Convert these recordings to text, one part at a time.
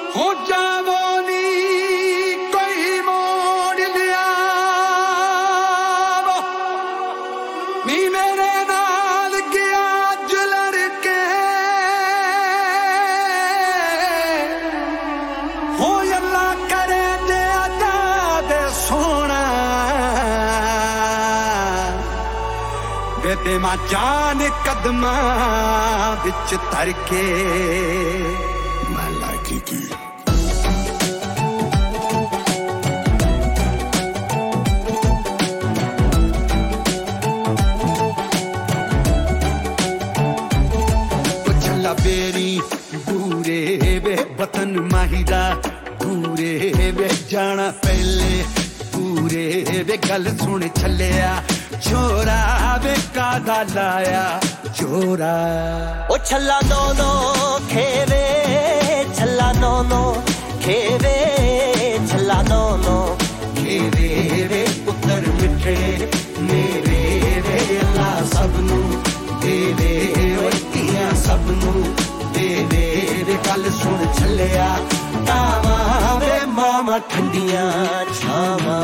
हो जावो नी कोई मोड़ लिया नी मेरे नाल गया जुलर के हो अल्लाह करे दे अदा दे सोना बेते मा जान कदमा बिच धर के मैं लागी की बेरी दूरे वे वतन माहिरा दूरे वे जाना पहले पूरे वे गल सुन छलिया छोरा वे कादा लाया छोरा ओ छल्ला दोनो खेवे छल्ला दोनो खेवे छल्ला दोनो खेवे वे पुत्र मिठे मेरे वे अल्लाह सबनू देवे ओतियां सबनू देवे वे गल सुन छलिया तावा वे मामा ठंडियां छावा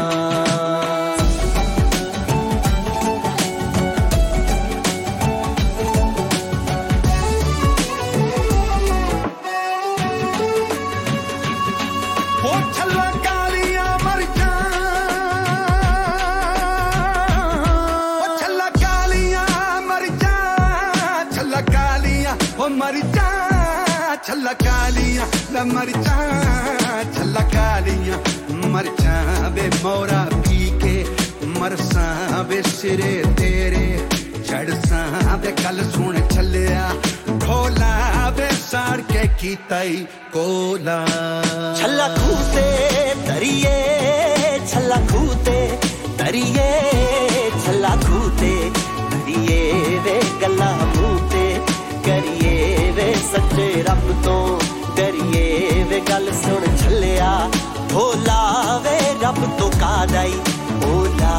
छल्ला कालियां मरचा छल्ला कालियां मरचा बे मोरा पी के मरसा बे सिरे तेरे चढ़सा बे गल सुन छलिया ढोला बे साड़ के कीताई कोला छल्ला खूते तरिए छल्ला खूते तरिए छल्ला खूते तरिए वे गल्ला मूते करिए वे सच्चे रब तो डरिए वे गल सुन छलिया ढोला वे रब तो कादाई ओला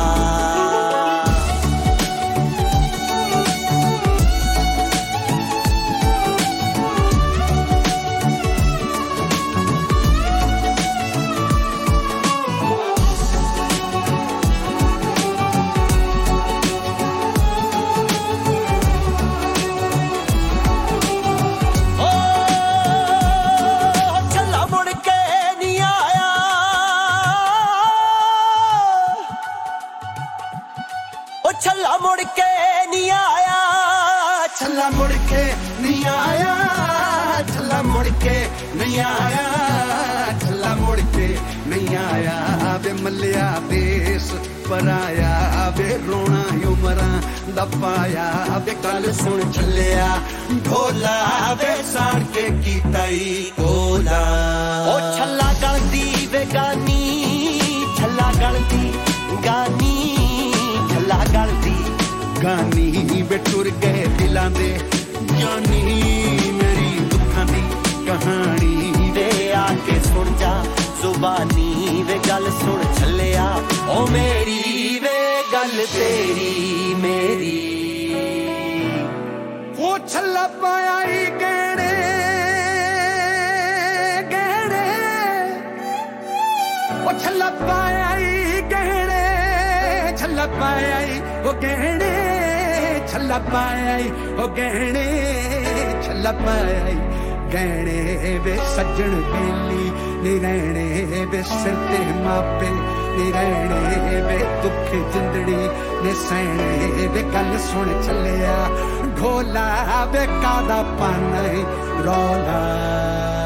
छल्ला मुड़ के नहीं आया छल्ला मुड़ के नहीं आया छल्ला मुड़ के नहीं आया छल्ला मुड़ के नहीं आया बे मल्लिया देश पराया बे रोना उमरा दपाया बे गल सुन छलिया ढोला बे साड़ के कीताई कोला ओ छल्ला गलती वे गानी छल्ला गलती गानी छल्ला गलती गानी वे टुर गए दिलां दे जानी मेरी दुखां दी कहानी वे आके सुन जा जुबानी वे गल सुन छलिया ओ मेरी वे गल तेरी मेरी वो छल्ला पाया ही गहने गहने वो छल्ला पाया ही गहने छल्ला पाया ही वो गहने छल्ला पाया ही वो गहने छल्ला पाया ही गहने वे सज्जन बेली नी रहने वे सिर ते मापे नी रहने वे दुख जिंदड़ी ने सहने वे गल सुन छलिया ढोला वे कादा पाना रौला